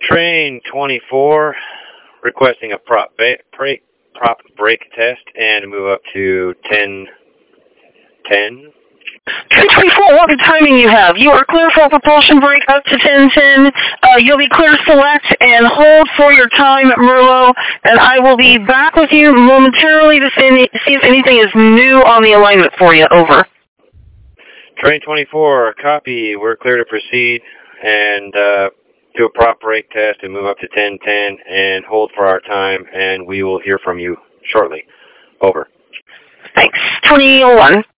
Train 24, requesting a prop brake test and move up to 1010. Train 24, what the timing you have? You are clear for propulsion brake up to 1010. You'll be clear to select and hold for your time, Merlot, and I will be back with you momentarily to see if anything is new on the alignment for you. Over. Train 24, copy. We're clear to proceed and do a prop brake test and move up to 1010 and hold for our time, and we will hear from you shortly. Over. Thanks. 2001.